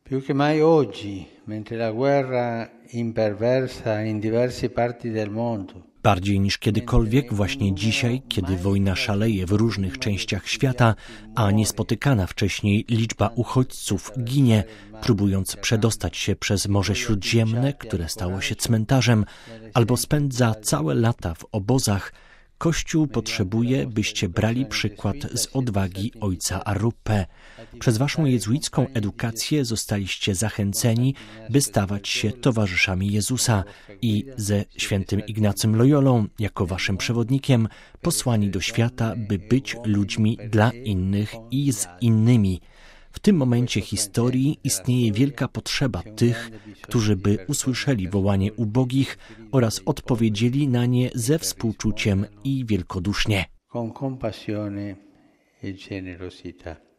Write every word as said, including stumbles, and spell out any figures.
Più che mai oggi, mentre la guerra imperversa in diverse parti del mondo. Bardziej niż kiedykolwiek właśnie dzisiaj, kiedy wojna szaleje w różnych częściach świata, a niespotykana wcześniej liczba uchodźców ginie, próbując przedostać się przez Morze Śródziemne, które stało się cmentarzem, albo spędza całe lata w obozach, Kościół potrzebuje, byście brali przykład z odwagi ojca Arrupe. Przez waszą jezuicką edukację zostaliście zachęceni, by stawać się towarzyszami Jezusa i ze świętym Ignacym Loyolą jako waszym przewodnikiem posłani do świata, by być ludźmi dla innych i z innymi. W tym momencie historii istnieje wielka potrzeba tych, którzy by usłyszeli wołanie ubogich oraz odpowiedzieli na nie ze współczuciem i wielkodusznie. Con compassione e generosità.